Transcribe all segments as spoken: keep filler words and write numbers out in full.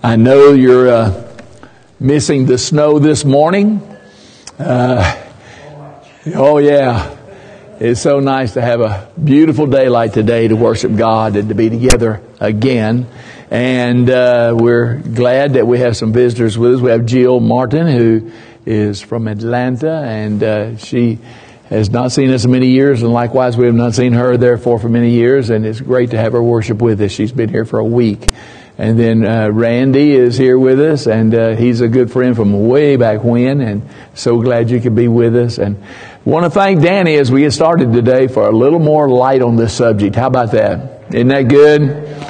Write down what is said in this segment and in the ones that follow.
I know you're uh, missing the snow this morning. Uh, oh yeah, it's so nice to have a beautiful day like today to worship God and to be together again. And uh, we're glad that we have some visitors with us. We have Jill Martin, who is from Atlanta, and uh, she has not seen us in many years, and likewise we have not seen her therefore for many years, and it's great to have her worship with us. She's been here for a week. And then uh, Randy is here with us, and uh, he's a good friend from way back when, and so glad you could be with us. And want to thank Danny as we get started today for a little more light on this subject. How about that? Isn't that good?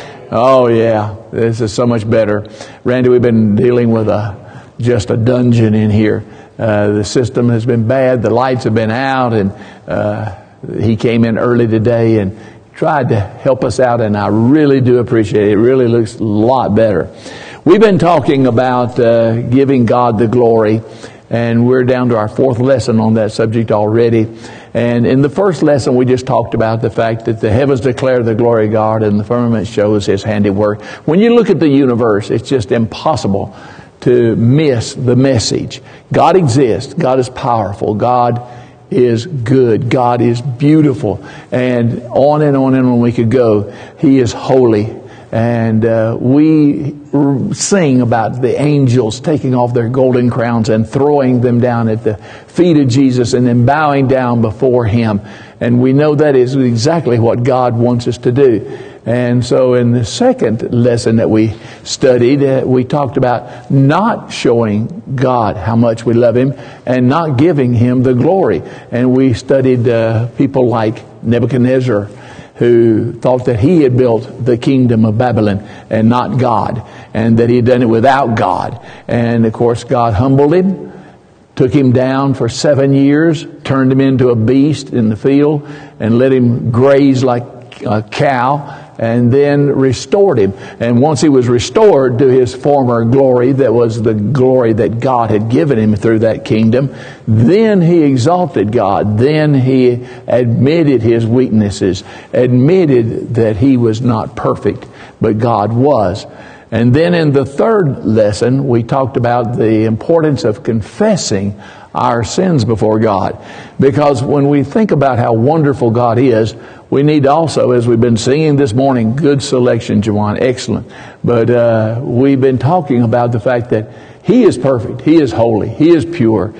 Oh yeah, this is so much better. Randy, we've been dealing with a just a dungeon in here. Uh, the system has been bad, the lights have been out, and uh, he came in early today and tried to help us out, and I really do appreciate it. It really looks a lot better. We've been talking about uh, giving God the glory, and we're down to our fourth lesson on that subject already. And in the first lesson, we just talked about the fact that the heavens declare the glory of God and the firmament shows His handiwork. When you look at the universe, it's just impossible to miss the message. God exists. God is powerful. God is good. God is beautiful. And on and on and on we could go. He is holy. And uh, we sing about the angels taking off their golden crowns and throwing them down at the feet of Jesus and then bowing down before Him. And we know that is exactly what God wants us to do. And so in the second lesson that we studied, uh, we talked about not showing God how much we love Him and not giving Him the glory. And we studied uh, people like Nebuchadnezzar, who thought that he had built the kingdom of Babylon and not God, and that he had done it without God. And of course God humbled him, took him down for seven years, turned him into a beast in the field, and let him graze like a cow, and then restored him. And once he was restored to his former glory, that was the glory that God had given him through that kingdom, then he exalted God. Then he admitted his weaknesses, admitted that he was not perfect, but God was. And then in the third lesson, we talked about the importance of confessing our sins before God. Because when we think about how wonderful God is, we need also, as we've been singing this morning, good selection, Jawan, excellent. But uh, we've been talking about the fact that He is perfect, He is holy, He is pure,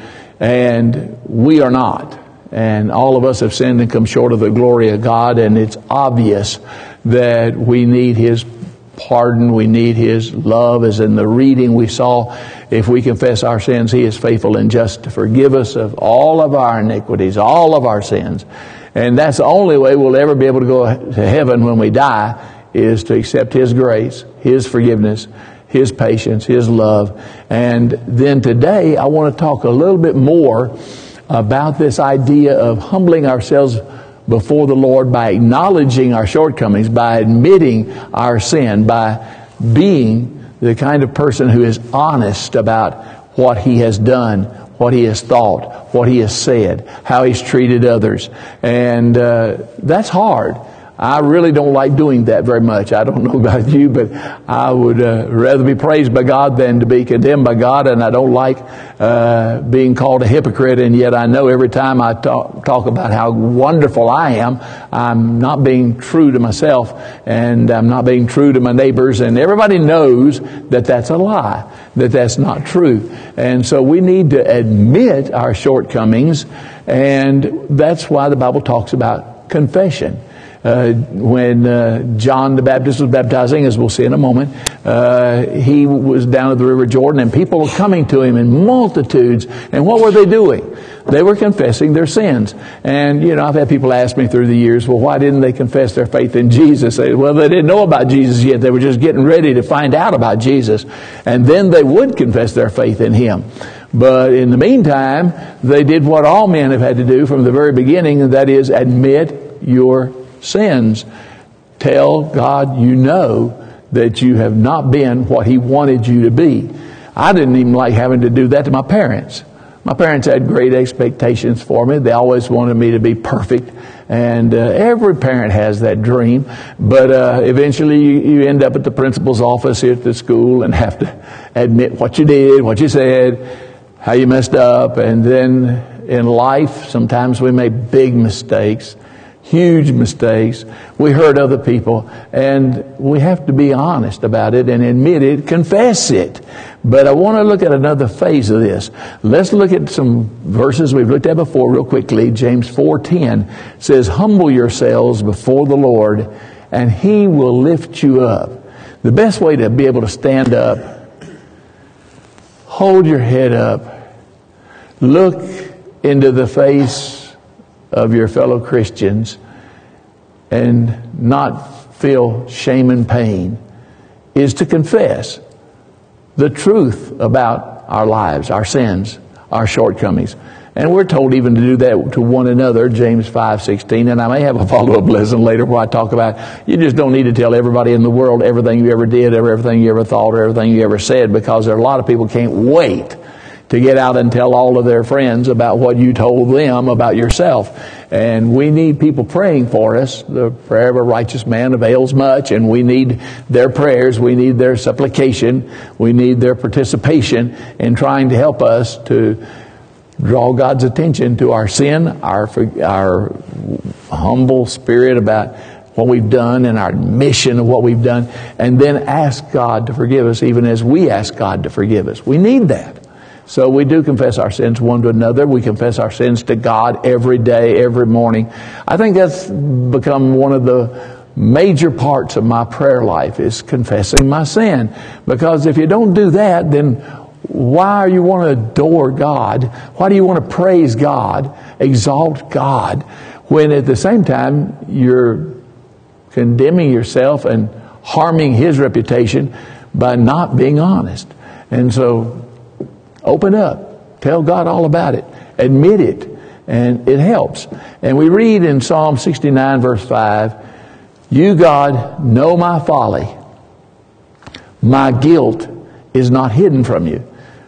and we are not. And all of us have sinned and come short of the glory of God, and it's obvious that we need His pardon, we need His love. As in the reading we saw, if we confess our sins, He is faithful and just to forgive us of all of our iniquities, all of our sins. And that's the only way we'll ever be able to go to heaven when we die, is to accept His grace, His forgiveness, His patience, His love. And then today I want to talk a little bit more about this idea of humbling ourselves before the Lord by acknowledging our shortcomings, by admitting our sin, by being the kind of person who is honest about what he has done, what he has thought, what he has said, how he's treated others. And uh, that's hard. I really don't like doing that very much. I don't know about you, but I would uh, rather be praised by God than to be condemned by God. And I don't like uh, being called a hypocrite. And yet I know every time I talk, talk about how wonderful I am, I'm not being true to myself, and I'm not being true to my neighbors. And everybody knows that that's a lie, that that's not true. And so we need to admit our shortcomings. And that's why the Bible talks about confession. Uh, when uh, John the Baptist was baptizing, as we'll see in a moment, uh, he was down at the River Jordan, and people were coming to him in multitudes. And what were they doing? They were confessing their sins. And, you know, I've had people ask me through the years, well, why didn't they confess their faith in Jesus? They, well, they didn't know about Jesus yet. They were just getting ready to find out about Jesus. And then they would confess their faith in Him. But in the meantime, they did what all men have had to do from the very beginning, and that is admit your sins. Tell God you know that you have not been what He wanted you to be. I didn't even like having to do that to my parents. My parents had great expectations for me. They always wanted me to be perfect. And uh, every parent has that dream. But uh, eventually you, you end up at the principal's office here at the school and have to admit what you did, what you said, how you messed up. And then in life, sometimes we make big mistakes, huge mistakes. We hurt other people. And we have to be honest about it and admit it, confess it. But I want to look at another phase of this. Let's look at some verses we've looked at before real quickly. James four ten says, humble yourselves before the Lord, and He will lift you up. The best way to be able to stand up, hold your head up, look into the face of your fellow Christians, and not feel shame and pain, is to confess the truth about our lives, our sins, our shortcomings. And we're told even to do that to one another, James five sixteen. And I may have a follow-up lesson later where I talk about you just don't need to tell everybody in the world everything you ever did, everything you ever thought, or everything you ever said, because there are a lot of people can't wait to get out and tell all of their friends about what you told them about yourself. And we need people praying for us. The prayer of a righteous man avails much, and we need their prayers. We need their supplication. We need their participation in trying to help us to draw God's attention to our sin, our, our humble spirit about what we've done and our admission of what we've done, and then ask God to forgive us even as we ask God to forgive us. We need that. So we do confess our sins one to another. We confess our sins to God every day, every morning. I think that's become one of the major parts of my prayer life, is confessing my sin. Because if you don't do that, then why do you want to adore God? Why do you want to praise God, exalt God, when at the same time you're condemning yourself and harming His reputation by not being honest? And so open up. Tell God all about it. Admit it. And it helps. And we read in Psalm sixty-nine verse five, you, God, know my folly. My guilt is not hidden from you.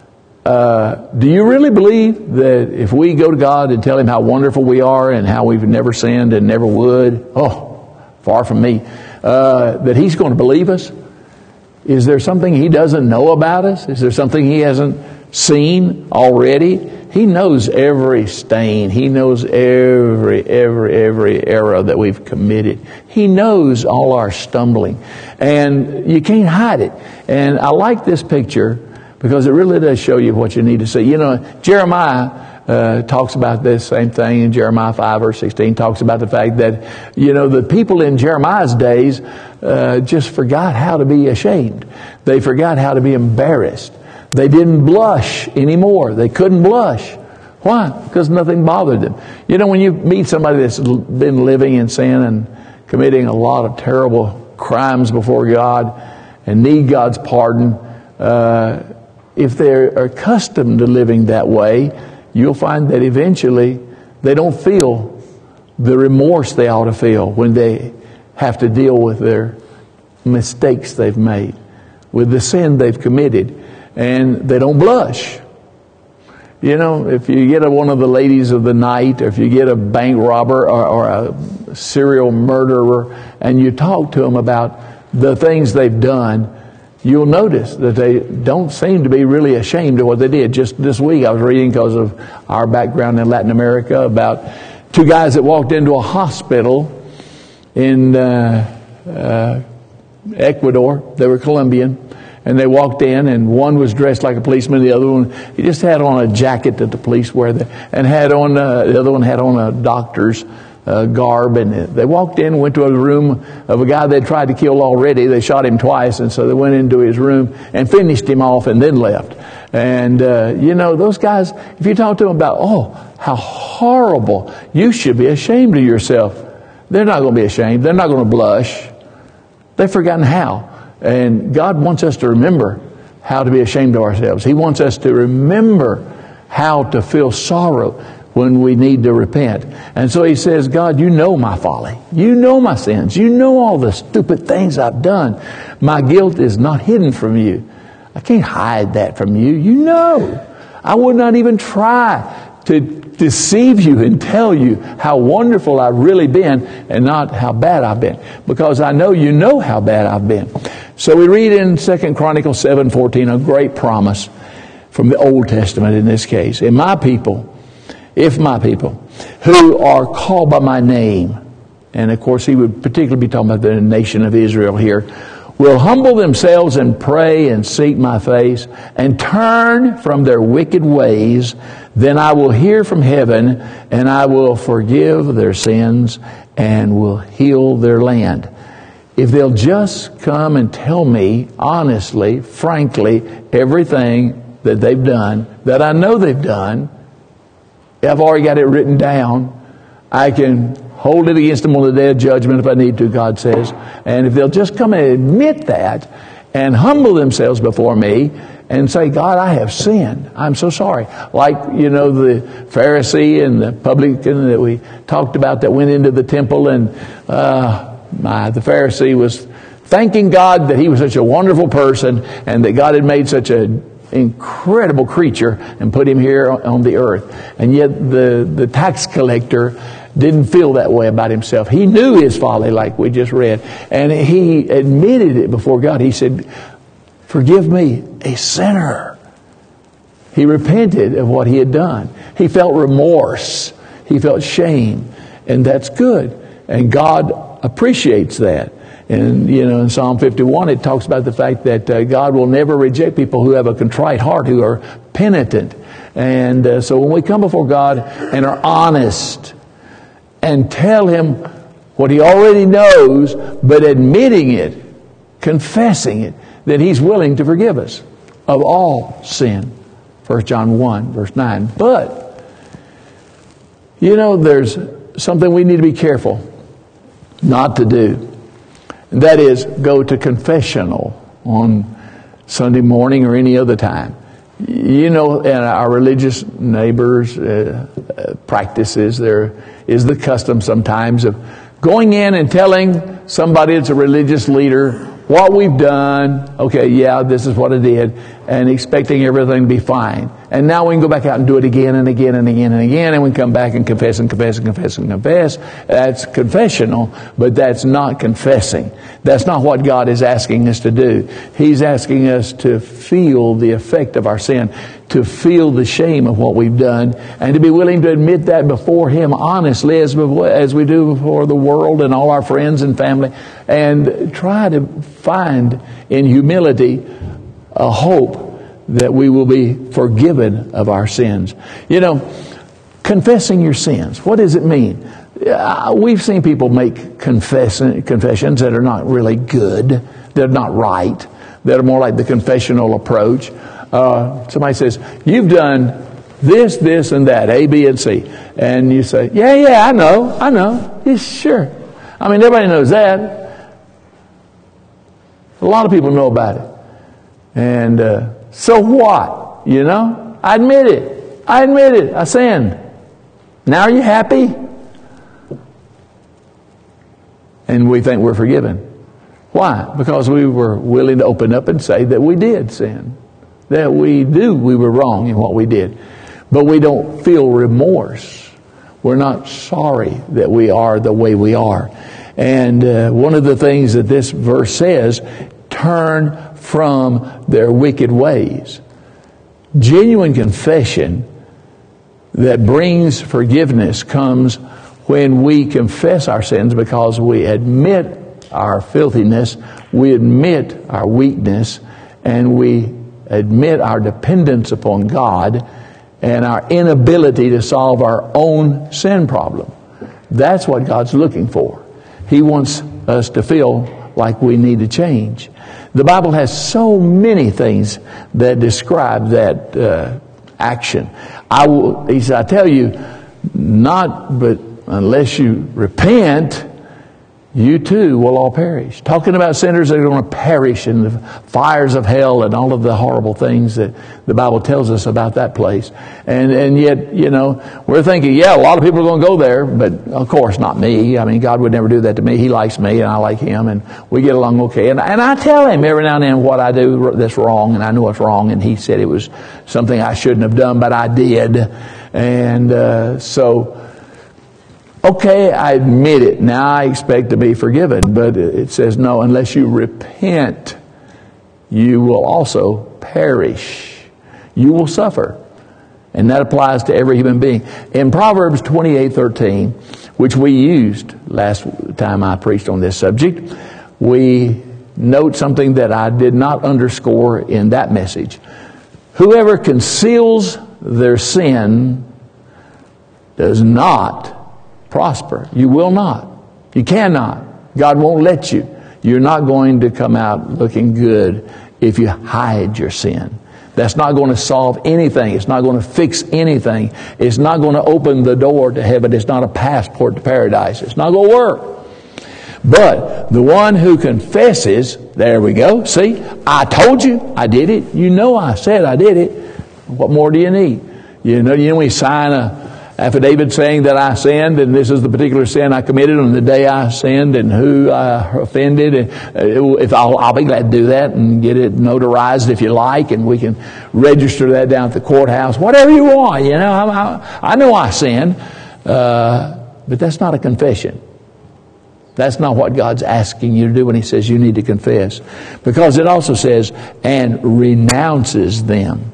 Uh, do you really believe that if we go to God and tell Him how wonderful we are and how we've never sinned and never would, oh, far from me, uh, that He's going to believe us? Is there something He doesn't know about us? Is there something He hasn't seen already? He knows every stain. He knows every, every, every error that we've committed. He knows all our stumbling. And you can't hide it. And I like this picture because it really does show you what you need to see. You know, Jeremiah uh, talks about this same thing in Jeremiah five verse sixteen, talks about the fact that, you know, the people in Jeremiah's days uh, just forgot how to be ashamed. They forgot how to be embarrassed. They didn't blush anymore. They couldn't blush. Why? Because nothing bothered them. You know, when you meet somebody that's been living in sin and committing a lot of terrible crimes before God and need God's pardon, uh, if they're accustomed to living that way, you'll find that eventually they don't feel the remorse they ought to feel when they have to deal with their mistakes they've made, with the sin they've committed. And they don't blush. You know, if you get a, one of the ladies of the night, or if you get a bank robber or, or a serial murderer, and you talk to them about the things they've done, you'll notice that they don't seem to be really ashamed of what they did. Just this week I was reading, because of our background in Latin America, about two guys that walked into a hospital in uh, uh, Ecuador. They were Colombian. And they walked in, and one was dressed like a policeman. The other one, he just had on a jacket that the police wear, and had on uh, the other one had on a doctor's uh, garb. And they walked in, went to a room of a guy they'd tried to kill already. They shot him twice, and so they went into his room and finished him off, and then left. And uh, you know, those guys, if you talk to them about, oh, how horrible, you should be ashamed of yourself, they're not going to be ashamed. They're not going to blush. They've forgotten how. And God wants us to remember how to be ashamed of ourselves. He wants us to remember how to feel sorrow when we need to repent. And so He says, God, you know my folly. You know my sins. You know all the stupid things I've done. My guilt is not hidden from you. I can't hide that from you. You know. I would not even try to deceive you and tell you how wonderful I've really been and not how bad I've been, because I know you know how bad I've been. So we read in Second Chronicles seven fourteen a great promise from the Old Testament in this case. And my people, if my people, who are called by my name, and of course he would particularly be talking about the nation of Israel here, will humble themselves and pray and seek my face and turn from their wicked ways, then I will hear from heaven and I will forgive their sins and will heal their land. If they'll just come and tell me honestly, frankly, everything that they've done, that I know they've done, I've already got it written down. I can hold it against them on the day of judgment if I need to, God says. And if they'll just come and admit that and humble themselves before me and say, God, I have sinned. I'm so sorry. Like, you know, the Pharisee and the publican that we talked about that went into the temple, and uh, my, the Pharisee was thanking God that he was such a wonderful person and that God had made such an incredible creature and put him here on the earth. And yet the, the tax collector didn't feel that way about himself. He knew his folly, like we just read, and he admitted it before God. He said, forgive me, a sinner. He repented of what he had done. He felt remorse. He felt shame, and that's good. And God appreciates that. And, you know, in Psalm fifty-one, it talks about the fact that uh, God will never reject people who have a contrite heart, who are penitent. And uh, so when we come before God and are honest and tell Him what He already knows, but admitting it, confessing it, then He's willing to forgive us of all sin. First John one, verse nine. But, you know, there's something we need to be careful not to do. And that is, go to confessional on Sunday morning or any other time. You know, in our religious neighbors' uh, uh, practices, there is the custom sometimes of going in and telling somebody that's a religious leader what we've done. Okay, yeah, this is what I did, and expecting everything to be fine. And now we can go back out and do it again and again and again and again, and we can come back and confess and confess and confess and confess. That's confessional, but that's not confessing. That's not what God is asking us to do. He's asking us to feel the effect of our sin, to feel the shame of what we've done, and to be willing to admit that before Him honestly, as we, as we do before the world and all our friends and family, and try to find in humility a hope that we will be forgiven of our sins. You know, confessing your sins, what does it mean? Uh, we've seen people make confess- confessions that are not really good, they're not right, that are more like the confessional approach. Uh, somebody says, you've done this, this, and that, A, B, and C. And you say, yeah, yeah, I know, I know. Yeah, sure. I mean, everybody knows that. A lot of people know about it. And uh, so what? You know? I admit it. I admit it. I sinned. Now are you happy? And we think we're forgiven. Why? Because we were willing to open up and say that we did sin. That we knew we were wrong in what we did. But we don't feel remorse. We're not sorry that we are the way we are. And uh, one of the things that this verse says, turn from their wicked ways. Genuine confession that brings forgiveness comes when we confess our sins, because we admit our filthiness, we admit our weakness, and we admit our dependence upon God and our inability to solve our own sin problem. That's what God's looking for. He wants us to feel like we need to change. The Bible has so many things that describe that uh, action. I will, he said, I tell you, not but unless you repent, you too will all perish. Talking about sinners that are going to perish in the fires of hell and all of the horrible things that the Bible tells us about that place. And and yet, you know, we're thinking, yeah, a lot of people are going to go there, but of course not me. I mean, God would never do that to me. He likes me and I like Him, and we get along okay. And, and I tell Him every now and then what I do that's wrong, and I know it's wrong, and He said it was something I shouldn't have done, but I did. And uh, so... Okay, I admit it. Now I expect to be forgiven. But it says, no, unless you repent, you will also perish. You will suffer. And that applies to every human being. In Proverbs twenty-eight thirteen, which we used last time I preached on this subject, we note something that I did not underscore in that message. Whoever conceals their sin does not prosper. You will not. You cannot. God won't let you. You're not going to come out looking good if you hide your sin. That's not going to solve anything. It's not going to fix anything. It's not going to open the door to heaven. It's not a passport to paradise. It's not going to work. But the one who confesses, there we go. See, I told you I did it. You know I said I did it. What more do you need? You know, you know we sign a affidavit saying that I sinned, and this is the particular sin I committed on the day I sinned, and who I offended. And if I'll, I'll be glad to do that and get it notarized if you like, and we can register that down at the courthouse. Whatever you want, you know. I, I, I know I sinned, uh, but that's not a confession. That's not what God's asking you to do when He says you need to confess, because it also says, and renounces them,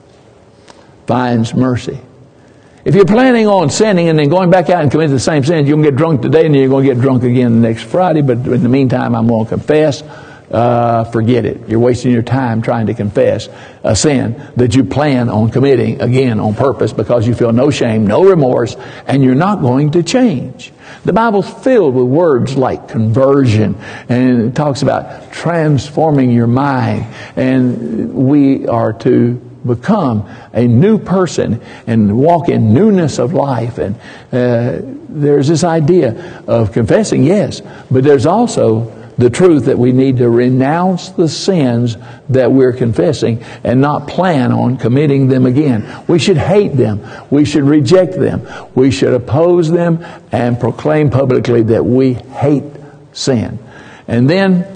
finds mercy. If you're planning on sinning and then going back out and committing the same sins, you're going to get drunk today and then you're going to get drunk again next Friday. But in the meantime, I'm going to confess. Uh, forget it. You're wasting your time trying to confess a sin that you plan on committing again on purpose because you feel no shame, no remorse, and you're not going to change. The Bible's filled with words like conversion, and it talks about transforming your mind, and we are to become a new person and walk in newness of life. And uh, there's this idea of confessing, yes, but there's also the truth that we need to renounce the sins that we're confessing and not plan on committing them again. We should hate them. We should reject them. We should oppose them and proclaim publicly that we hate sin. And then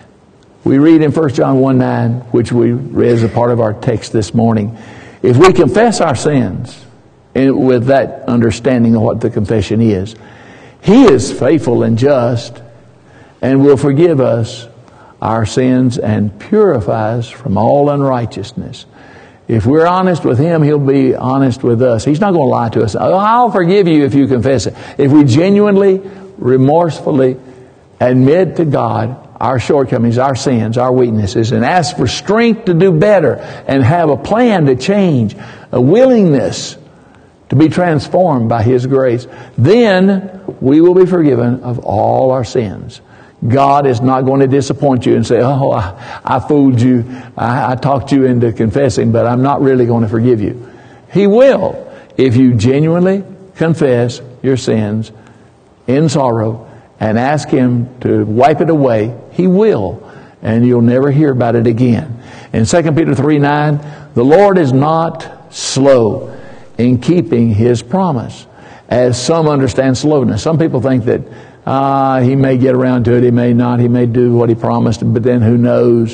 we read in First John one nine, which we read as a part of our text this morning, if we confess our sins, and with that understanding of what the confession is, He is faithful and just and will forgive us our sins and purify us from all unrighteousness. If we're honest with Him, He'll be honest with us. He's not going to lie to us. Oh, I'll forgive you if you confess it. If we genuinely, remorsefully admit to God our shortcomings, our sins, our weaknesses, and ask for strength to do better and have a plan to change, a willingness to be transformed by His grace, then we will be forgiven of all our sins. God is not going to disappoint you and say, oh, I, I fooled you. I, I talked you into confessing, but I'm not really going to forgive you. He will if you genuinely confess your sins in sorrow and ask Him to wipe it away. He will, and you'll never hear about it again. In Second Peter three nine, the Lord is not slow in keeping His promise, as some understand slowness. Some people think that uh, He may get around to it, He may not, He may do what He promised, but then who knows.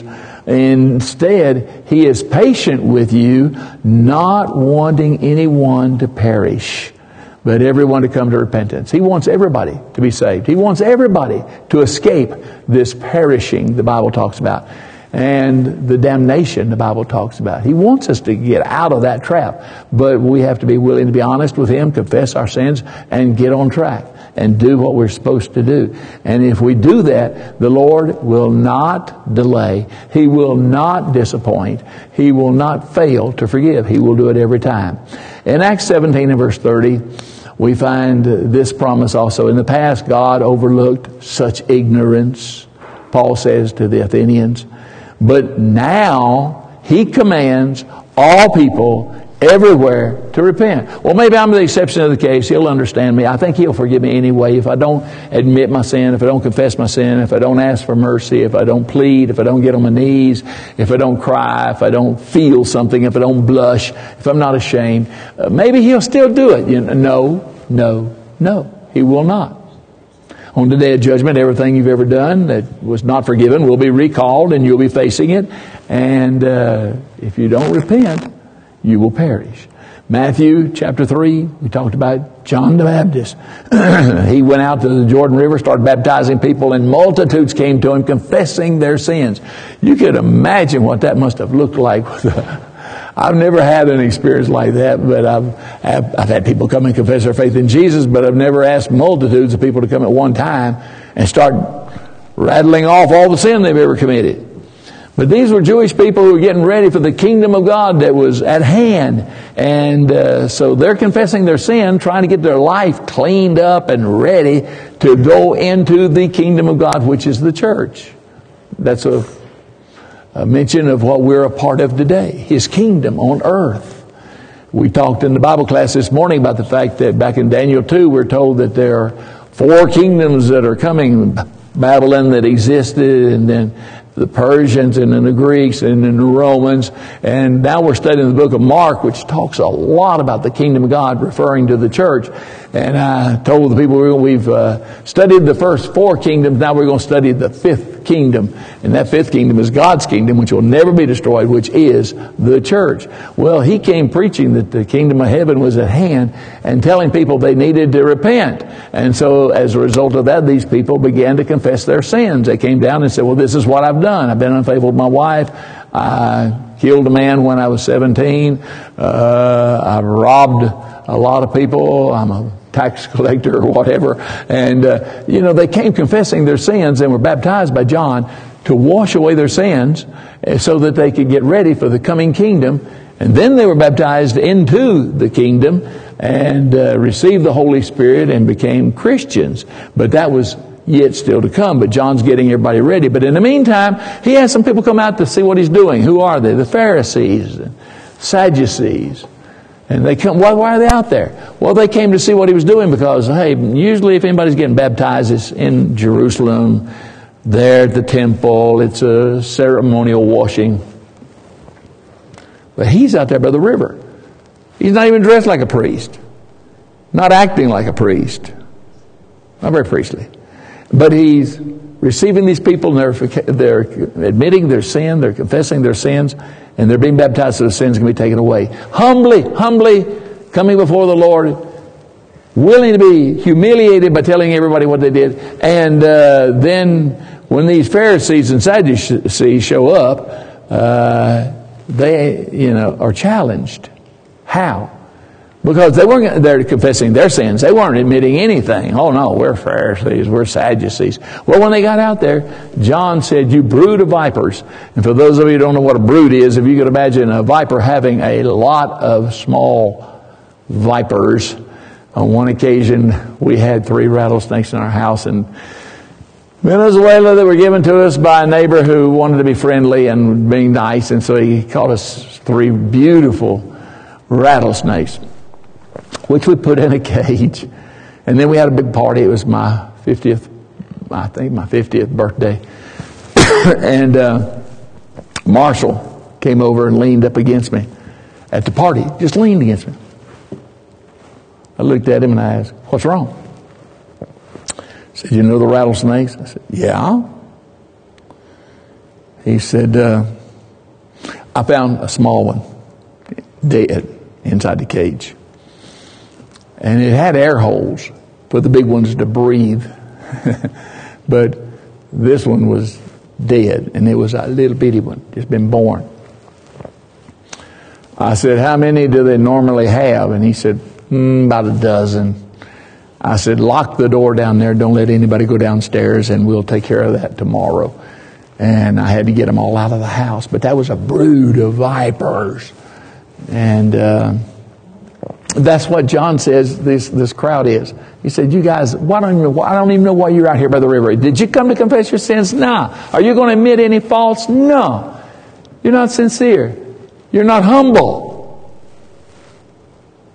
Instead, He is patient with you, not wanting anyone to perish, but everyone to come to repentance. He wants everybody to be saved. He wants everybody to escape this perishing the Bible talks about, and the damnation the Bible talks about. He wants us to get out of that trap, but we have to be willing to be honest with Him, confess our sins, and get on track and do what we're supposed to do. And if we do that, the Lord will not delay. He will not disappoint. He will not fail to forgive. He will do it every time. In Acts seventeen and verse thirty, we find this promise also. In the past, God overlooked such ignorance, Paul says to the Athenians. But now He commands all people everywhere to repent. Well, maybe I'm the exception of the case. He'll understand me. I think He'll forgive me anyway if I don't admit my sin, if I don't confess my sin, if I don't ask for mercy, if I don't plead, if I don't get on my knees, if I don't cry, if I don't feel something, if I don't blush, if I'm not ashamed. Uh, maybe He'll still do it. You know, no, no, no. He will not. On the day of judgment, everything you've ever done that was not forgiven will be recalled, and you'll be facing it. And uh, if you don't repent, you will perish. Matthew chapter three, we talked about John the Baptist. He went out to the Jordan River, started baptizing people, and multitudes came to him confessing their sins. You could imagine what that must have looked like. I've never had an experience like that, but I've, I've, I've had people come and confess their faith in Jesus, but I've never asked multitudes of people to come at one time and start rattling off all the sin they've ever committed. But these were Jewish people who were getting ready for the kingdom of God that was at hand. And uh, so they're confessing their sin, trying to get their life cleaned up and ready to go into the kingdom of God, which is the church. That's a, a mention of what we're a part of today, His kingdom on earth. We talked in the Bible class this morning about the fact that back in Daniel two, we're told that there are four kingdoms that are coming. Babylon that existed, and then the Persians, and then the Greeks, and then the Romans. And now we're studying the book of Mark, which talks a lot about the kingdom of God, referring to the church. And I told the people we've uh, studied the first four kingdoms. Now we're going to study the fifth kingdom. And that fifth kingdom is God's kingdom, which will never be destroyed, which is the church. Well, He came preaching that the kingdom of heaven was at hand and telling people they needed to repent. And so as a result of that, these people began to confess their sins. They came down and said, well, this is what I've done. I've been unfaithful to my wife. I killed a man when I was seventeen. Uh, I've robbed a lot of people. I'm a tax collector or whatever. And, uh, you know, they came confessing their sins and were baptized by John to wash away their sins so that they could get ready for the coming kingdom. And then they were baptized into the kingdom and uh, received the Holy Spirit and became Christians. But that was yet still to come. But John's getting everybody ready. But in the meantime, he has some people come out to see what he's doing. Who are they? The Pharisees, the Sadducees. And they come, why, why are they out there? Well, they came to see what he was doing because, hey, usually if anybody's getting baptized, it's in Jerusalem, there at the temple. It's a ceremonial washing. But he's out there by the river. He's not even dressed like a priest. Not acting like a priest. Not very priestly. But he's receiving these people, and they're, they're admitting their sin, they're confessing their sins, and they're being baptized so the sins can be taken away. Humbly, humbly coming before the Lord, willing to be humiliated by telling everybody what they did. And uh, then when these Pharisees and Sadducees show up, uh, they, you know, are challenged. How? Because they weren't there confessing their sins. They weren't admitting anything. Oh no, we're Pharisees, we're Sadducees. Well, when they got out there, John said, you brood of vipers. And for those of you who don't know what a brood is, if you could imagine a viper having a lot of small vipers. On one occasion, we had three rattlesnakes in our house in Venezuela that were given to us by a neighbor who wanted to be friendly and being nice. And so he caught us three beautiful rattlesnakes, which we put in a cage. And then we had a big party. It was my fiftieth, I think my fiftieth birthday. and uh, Marshall came over and leaned up against me at the party. Just leaned against me. I looked at him and I asked, what's wrong? He said, you know the rattlesnakes? I said, yeah. He said, uh, I found a small one dead inside the cage. And it had air holes for the big ones to breathe. But this one was dead, and it was a little bitty one, just been born. I said, how many do they normally have? And he said, mm, about a dozen. I said, lock the door down there. Don't let anybody go downstairs, and we'll take care of that tomorrow. And I had to get them all out of the house. But that was a brood of vipers. And uh, that's what John says this this crowd is. He said, you guys, why don't you, I don't even know why you're out here by the river. Did you come to confess your sins? No. Are you going to admit any faults? No. You're not sincere. You're not humble.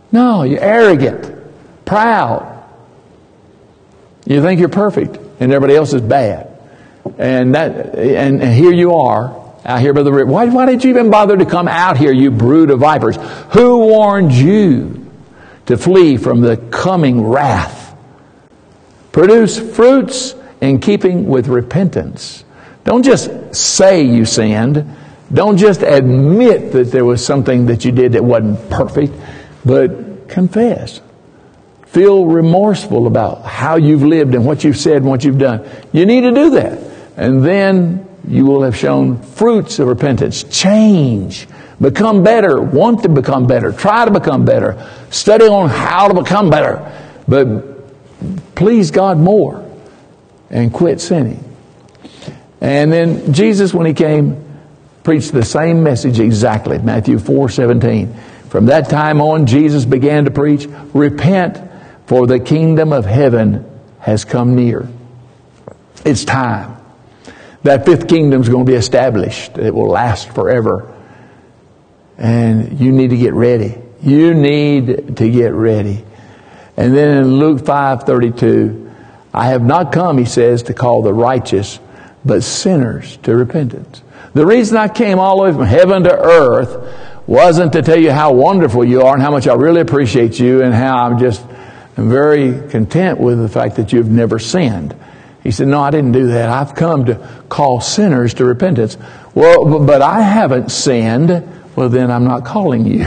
No, you're arrogant, proud. You think you're perfect and everybody else is bad. And that, and, and here you are out here by the river. Why, why did you even bother to come out here, you brood of vipers? Who warned you to flee from the coming wrath? Produce fruits in keeping with repentance. Don't just say you sinned. Don't just admit that there was something that you did that wasn't perfect, but confess. Feel remorseful about how you've lived and what you've said and what you've done. You need to do that. And then you will have shown fruits of repentance. Change. Become better. Want to become better. Try to become better. Study on how to become better. But please God more. And quit sinning. And then Jesus, when he came, preached the same message exactly. Matthew four seventeen. From that time on, Jesus began to preach, repent, for the kingdom of heaven has come near. It's time. That fifth kingdom is going to be established. It will last forever. And you need to get ready. You need to get ready. And then in Luke five thirty-two, I have not come, he says, to call the righteous, but sinners to repentance. The reason I came all the way from heaven to earth wasn't to tell you how wonderful you are and how much I really appreciate you and how I'm just I'm very content with the fact that you've never sinned. He said, no, I didn't do that. I've come to call sinners to repentance. Well, but I haven't sinned. Well, then I'm not calling you.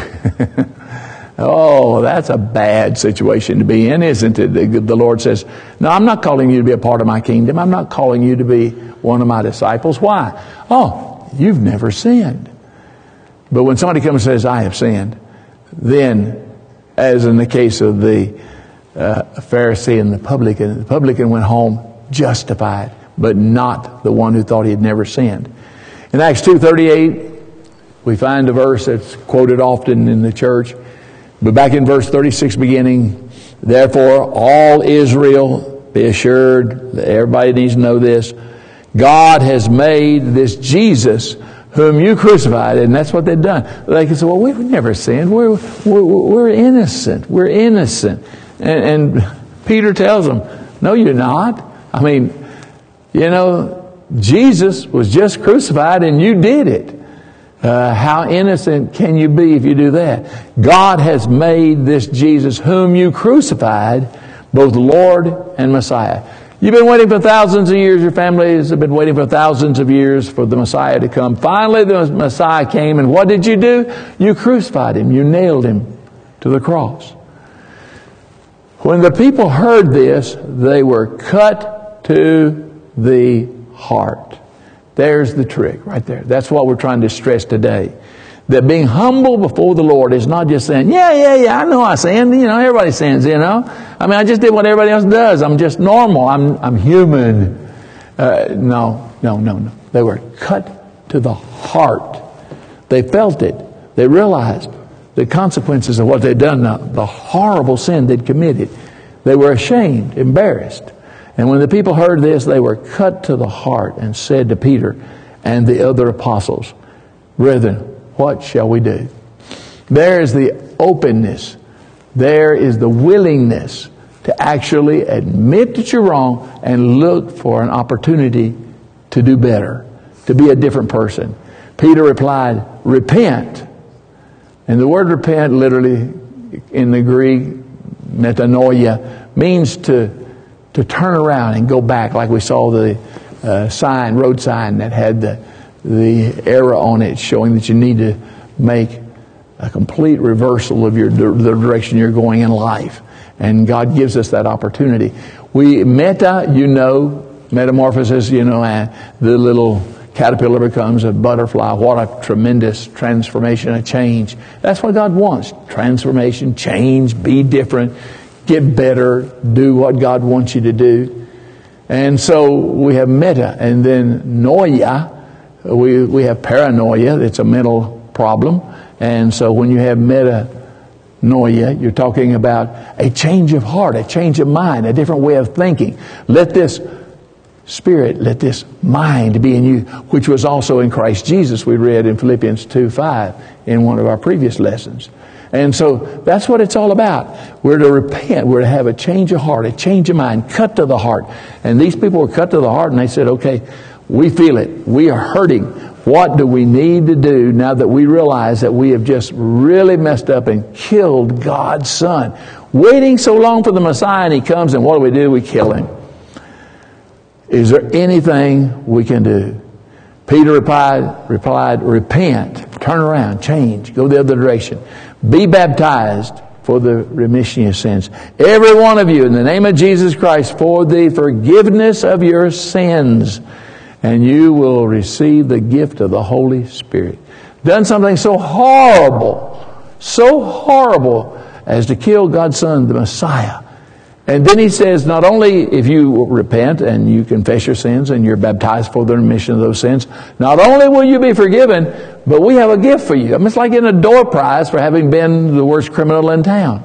Oh, that's a bad situation to be in, isn't it? The Lord says, no, I'm not calling you to be a part of my kingdom. I'm not calling you to be one of my disciples. Why? Oh, you've never sinned. But when somebody comes and says, I have sinned, then, as in the case of the uh, Pharisee and the publican, the publican went home justified, but not the one who thought he had never sinned. In Acts two thirty-eight, we find a verse that's quoted often in the church. But back in verse thirty-six beginning, therefore all Israel, be assured, that everybody needs to know this, God has made this Jesus whom you crucified, and that's what they've done. They can say, well, we've never sinned. We're, we're, we're innocent. We're innocent. And, and Peter tells them, no, you're not. I mean, you know, Jesus was just crucified and you did it. Uh, how innocent can you be if you do that? God has made this Jesus whom you crucified both Lord and Messiah. You've been waiting for thousands of years. Your families have been waiting for thousands of years for the Messiah to come. Finally, the Messiah came, and what did you do? You crucified him. You nailed him to the cross. When the people heard this, they were cut to the heart. There's the trick right there. That's what we're trying to stress today. That being humble before the Lord is not just saying, yeah, yeah, yeah, I know I sinned. You know, everybody sins, you know. I mean, I just did what everybody else does. I'm just normal. I'm I'm human. Uh, no, no, no, no. They were cut to the heart. They felt it. They realized the consequences of what they'd done, the, the horrible sin they'd committed. They were ashamed, embarrassed. And when the people heard this, they were cut to the heart and said to Peter and the other apostles, brethren, what shall we do? There is the openness. There is the willingness to actually admit that you're wrong and look for an opportunity to do better, to be a different person. Peter replied, repent. And the word repent literally in the Greek, metanoia, means to to turn around and go back, like we saw the uh, sign, road sign that had the the arrow on it showing that you need to make a complete reversal of your the direction you're going in life. And God gives us that opportunity. We meta, you know, metamorphosis, you know, and the little caterpillar becomes a butterfly. What a tremendous transformation, a change. That's what God wants. Transformation, change, be different, get better, do what God wants you to do. And so we have meta, and then noia. We we have paranoia. It's a mental problem. And so when you have metanoia, you're talking about a change of heart, a change of mind, a different way of thinking. Let this spirit, let this mind be in you, which was also in Christ Jesus, we read in Philippians two five in one of our previous lessons. And so that's what it's all about. We're to repent. We're to have a change of heart, a change of mind, cut to the heart. And these people were cut to the heart, and they said, okay, we feel it. We are hurting. What do we need to do now that we realize that we have just really messed up and killed God's Son? Waiting so long for the Messiah, and He comes, and what do we do? We kill Him. Is there anything we can do? Peter replied, replied, repent, turn around, change, go the other direction. Be baptized for the remission of sins. Every one of you, in the name of Jesus Christ, for the forgiveness of your sins. And you will receive the gift of the Holy Spirit. Done something so horrible, so horrible as to kill God's Son, the Messiah. And then He says, not only if you repent and you confess your sins and you're baptized for the remission of those sins, not only will you be forgiven, but we have a gift for you. I mean, it's like getting a door prize for having been the worst criminal in town.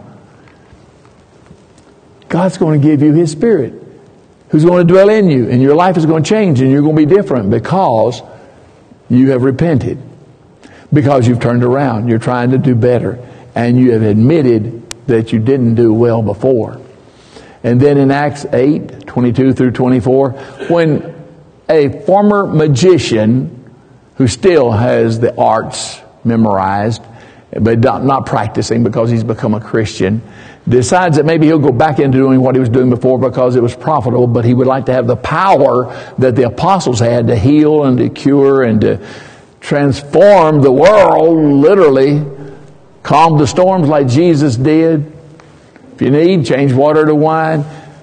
God's going to give you His Spirit, who's going to dwell in you, and your life is going to change, and you're going to be different because you have repented, because you've turned around, you're trying to do better, and you have admitted that you didn't do well before. And then in Acts eight, twenty-two through twenty-four, when a former magician who still has the arts memorized, but not practicing because he's become a Christian, decides that maybe he'll go back into doing what he was doing before because it was profitable, but he would like to have the power that the apostles had to heal and to cure and to transform the world, literally, calm the storms like Jesus did. If you need, change water to wine,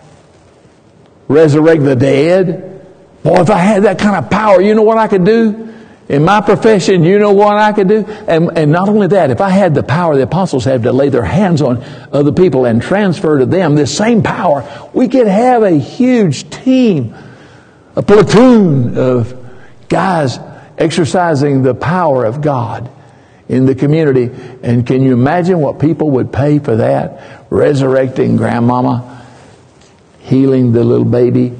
resurrect the dead. Boy, if I had that kind of power, you know what I could do? In my profession, you know what I could do? And, and not only that, if I had the power the apostles had to lay their hands on other people and transfer to them this same power, we could have a huge team, a platoon of guys exercising the power of God in the community. And can you imagine what people would pay for that? Resurrecting grandmama, healing the little baby.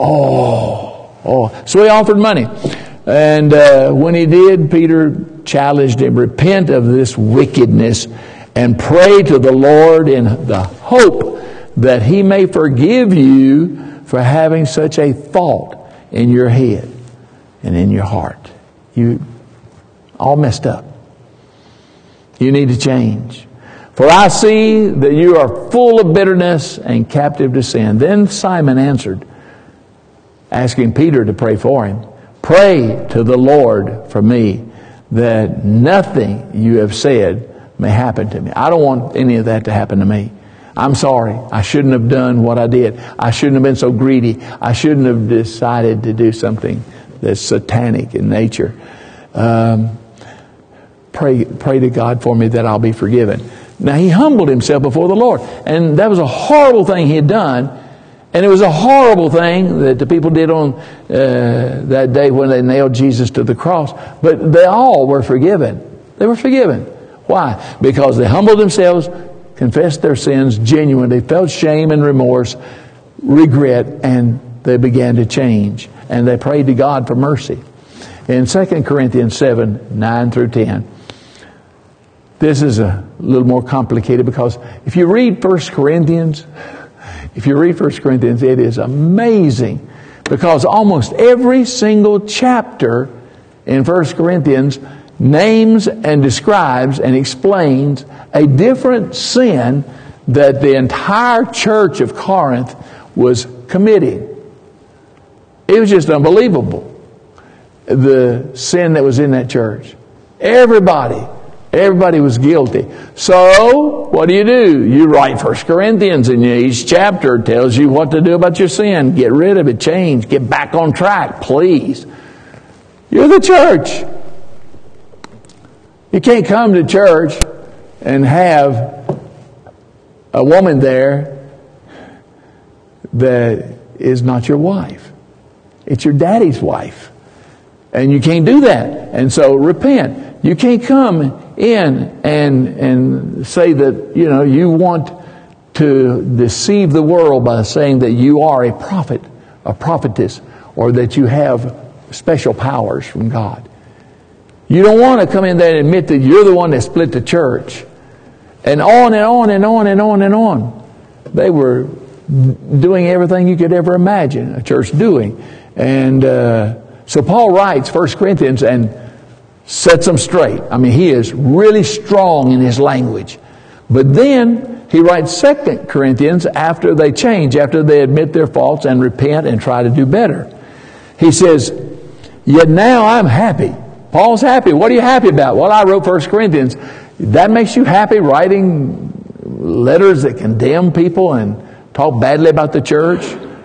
Oh, oh. So he offered money. And uh, when he did, Peter challenged him, repent of this wickedness and pray to the Lord in the hope that He may forgive you for having such a thought in your head and in your heart. You all messed up. You need to change. For I see that you are full of bitterness and captive to sin. Then Simon answered, asking Peter to pray for him. Pray to the Lord for me, that nothing you have said may happen to me. I don't want any of that to happen to me. I'm sorry. I shouldn't have done what I did. I shouldn't have been so greedy. I shouldn't have decided to do something that's satanic in nature. Um, pray, pray to God for me that I'll be forgiven. Now, he humbled himself before the Lord. And that was a horrible thing he had done. And it was a horrible thing that the people did on uh, that day when they nailed Jesus to the cross. But they all were forgiven. They were forgiven. Why? Because they humbled themselves, confessed their sins genuinely, felt shame and remorse, regret, and they began to change. And they prayed to God for mercy. In Second Corinthians seven, nine through ten, this is a little more complicated because if you read First Corinthians, if you read First Corinthians, it is amazing because almost every single chapter in First Corinthians names and describes and explains a different sin that the entire church of Corinth was committing. It was just unbelievable, the sin that was in that church. Everybody Everybody was guilty. So, what do you do? You write First Corinthians, and each chapter tells you what to do about your sin. Get rid of it, change, get back on track, please. You're the church. You can't come to church and have a woman there that is not your wife. It's your daddy's wife. And you can't do that. And so, repent. You can't come in and and say that, you know, you want to deceive the world by saying that you are a prophet, a prophetess, or that you have special powers from God. You don't want to come in there and admit that you're the one that split the church And on and on and on and on and on. They were doing everything you could ever imagine a church doing. And uh, so Paul writes First Corinthians and sets them straight. I mean, he is really strong in his language. But then he writes Second Corinthians after they change, after they admit their faults and repent and try to do better. He says, yet now I'm happy. Paul's happy. What are you happy about? Well, I wrote First Corinthians. That makes you happy, writing letters that condemn people and talk badly about the church?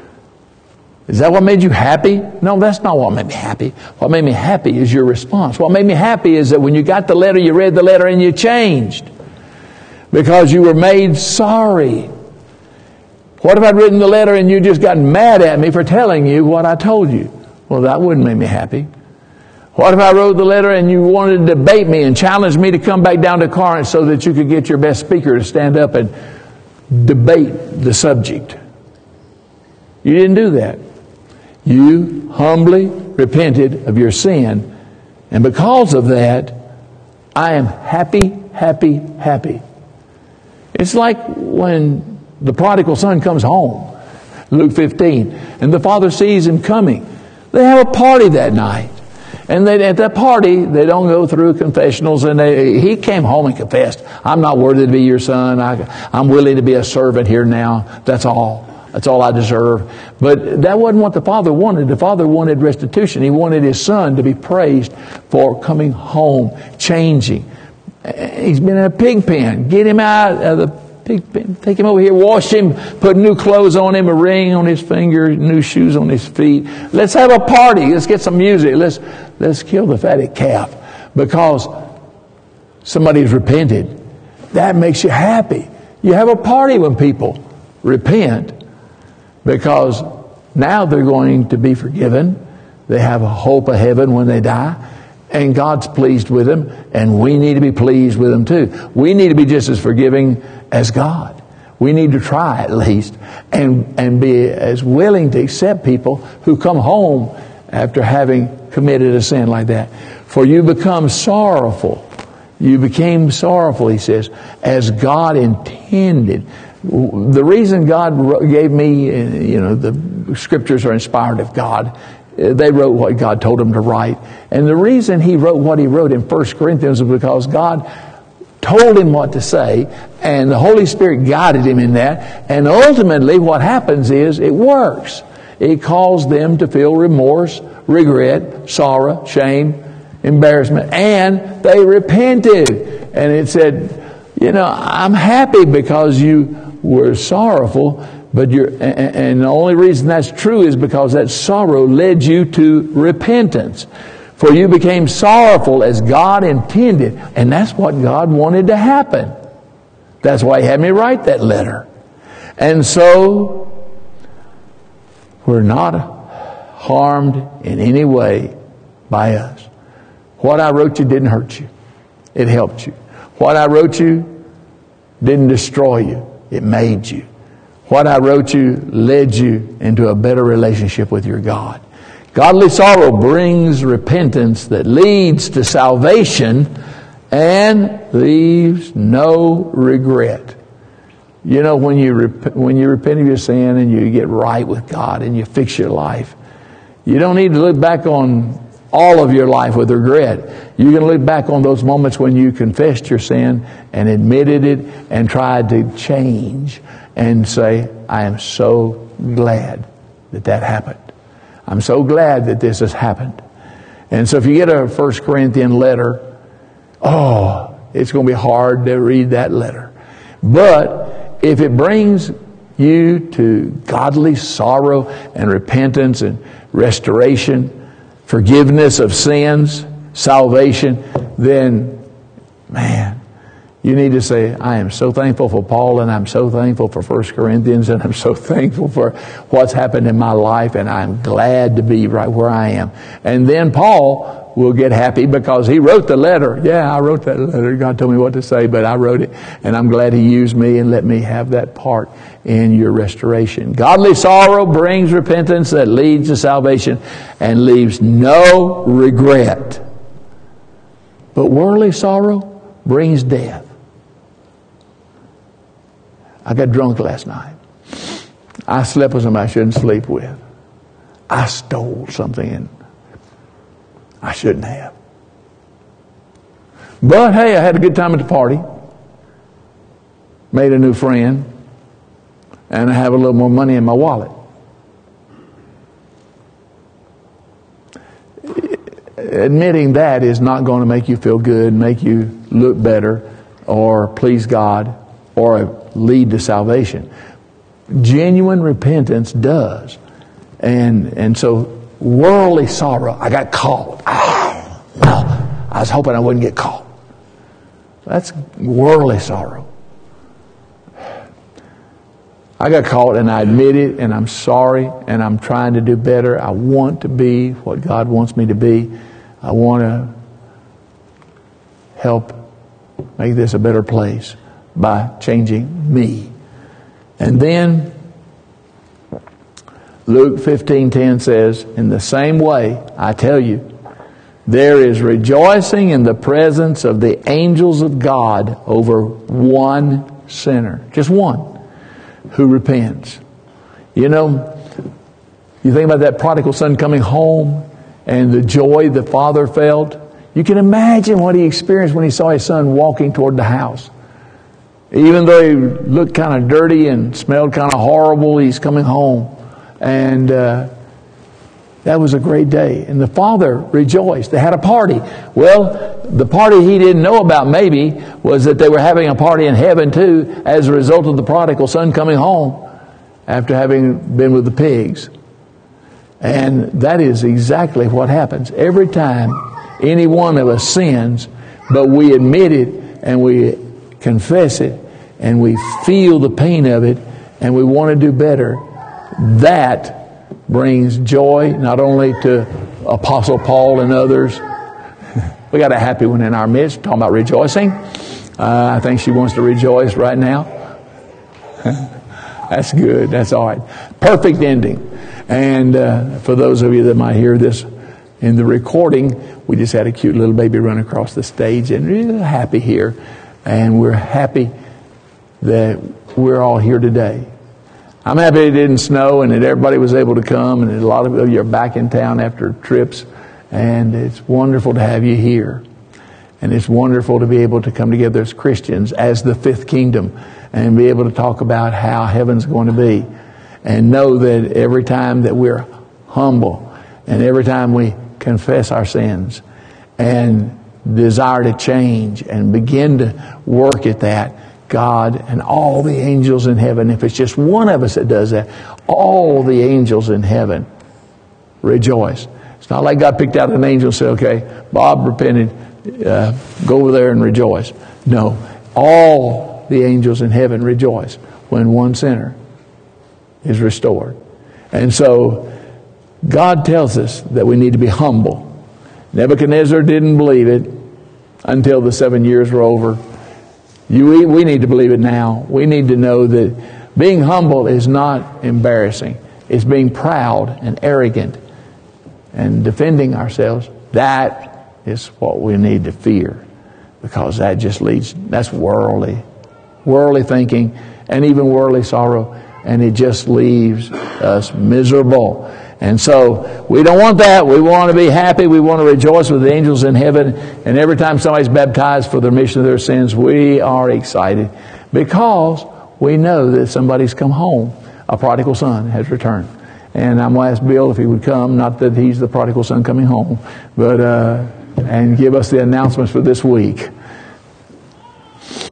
Is that what made you happy? No, that's not what made me happy. What made me happy is your response. What made me happy is that when you got the letter, you read the letter and you changed. Because you were made sorry. What if I'd written the letter and you just got mad at me for telling you what I told you? Well, that wouldn't make me happy. What if I wrote the letter and you wanted to debate me and challenge me to come back down to Corinth so that you could get your best speaker to stand up and debate the subject? You didn't do that. You humbly repented of your sin. And because of that, I am happy, happy, happy. It's like when the prodigal son comes home, Luke fifteen, and the father sees him coming. They have a party that night. And they, at that party, they don't go through confessionals. And they, he came home and confessed, I'm not worthy to be your son. I, I'm willing to be a servant here now. That's all. That's all I deserve. But that wasn't what the father wanted. The father wanted restitution. He wanted his son to be praised for coming home, changing. He's been in a pig pen. Get him out of the pig pen. Take him over here. Wash him. Put new clothes on him. A ring on his finger. New shoes on his feet. Let's have a party. Let's get some music. Let's, let's kill the fatted calf. Because somebody's repented. That makes you happy. You have a party when people repent. Because now they're going to be forgiven. They have a hope of heaven when they die. And God's pleased with them. And we need to be pleased with them too. We need to be just as forgiving as God. We need to try at least. And, and be as willing to accept people who come home after having committed a sin like that. For you become sorrowful. You became sorrowful, he says, as God intended. The reason God gave me, you know, the scriptures are inspired of God. They wrote what God told them to write. And the reason he wrote what he wrote in First Corinthians was because God told him what to say, and the Holy Spirit guided him in that. And ultimately what happens is it works. It caused them to feel remorse, regret, sorrow, shame, embarrassment, and they repented. And it said, you know, I'm happy because you were sorrowful, but you're, and the only reason that's true is because that sorrow led you to repentance. For you became sorrowful as God intended. And that's what God wanted to happen. That's why he had me write that letter. And so, we're not harmed in any way by us. What I wrote you didn't hurt you. It helped you. What I wrote you didn't destroy you. It made you. What I wrote you led you into a better relationship with your God. Godly sorrow brings repentance that leads to salvation and leaves no regret. You know, when you rep- when you repent of your sin and you get right with God and you fix your life, you don't need to look back on all of your life with regret. You can look back on those moments when you confessed your sin and admitted it and tried to change and say, I am so glad that that happened. I'm so glad that this has happened. And so if you get a First Corinthians letter, oh, it's going to be hard to read that letter. But if it brings you to godly sorrow and repentance and restoration, forgiveness of sins, salvation, then, man, you need to say, I am so thankful for Paul, and I'm so thankful for First Corinthians, and I'm so thankful for what's happened in my life, and I'm glad to be right where I am. And then Paul will get happy because he wrote the letter. Yeah, I wrote that letter. God told me what to say, but I wrote it, and I'm glad he used me and let me have that part in your restoration. Godly sorrow brings repentance that leads to salvation and leaves no regret. But worldly sorrow brings death. I got drunk last night. I slept with somebody I shouldn't sleep with. I stole something and I shouldn't have. But hey, I had a good time at the party. Made a new friend. And I have a little more money in my wallet. Admitting that is not going to make you feel good, make you look better, or please God, or lead to salvation. Genuine repentance does. And and so worldly sorrow, I got caught. Oh, no, I was hoping I wouldn't get caught. That's worldly sorrow. I got caught and I admit it and I'm sorry and I'm trying to do better. I want to be what God wants me to be. I want to help make this a better place by changing me. And then Luke fifteen ten says, in the same way, I tell you, there is rejoicing in the presence of the angels of God over one sinner. Just one. Who repents. You know, you think about that prodigal son coming home and the joy the father felt. You can imagine what he experienced when he saw his son walking toward the house. Even though he looked kind of dirty and smelled kind of horrible, he's coming home. And uh, that was a great day. And the father rejoiced. They had a party. Well, the party he didn't know about maybe was that they were having a party in heaven too as a result of the prodigal son coming home after having been with the pigs. And that is exactly what happens. Every time any one of us sins, but we admit it and we confess it and we feel the pain of it and we want to do better, that brings joy not only to Apostle Paul and others. We got a happy one in our midst. Talking about rejoicing. Uh, I think she wants to rejoice right now. That's good. That's all right. Perfect ending. And uh, for those of you that might hear this in the recording, we just had a cute little baby run across the stage, and we're happy here. And we're happy that we're all here today. I'm happy it didn't snow and that everybody was able to come, and a lot of you are back in town after trips. And it's wonderful to have you here. And it's wonderful to be able to come together as Christians, as the fifth kingdom, and be able to talk about how heaven's going to be. And know that every time that we're humble, and every time we confess our sins, and desire to change, and begin to work at that, God and all the angels in heaven, if it's just one of us that does that, all the angels in heaven rejoice. It's not like God picked out an angel and said, okay, Bob repented, uh, go over there and rejoice. No, all the angels in heaven rejoice when one sinner is restored. And so God tells us that we need to be humble. Nebuchadnezzar didn't believe it until the seven years were over. You, we need to believe it now. We need to know that being humble is not embarrassing. It's being proud and arrogant and defending ourselves. That is what we need to fear, because that just leads, that's worldly, worldly thinking and even worldly sorrow, and it just leaves us miserable. And so we don't want that. We want to be happy. We want to rejoice with the angels in heaven. And every time somebody's baptized for the remission of their sins, we are excited because we know that somebody's come home. A prodigal son has returned. And I'm going to ask Bill if he would come, not that he's the prodigal son coming home, but uh, and give us the announcements for this week.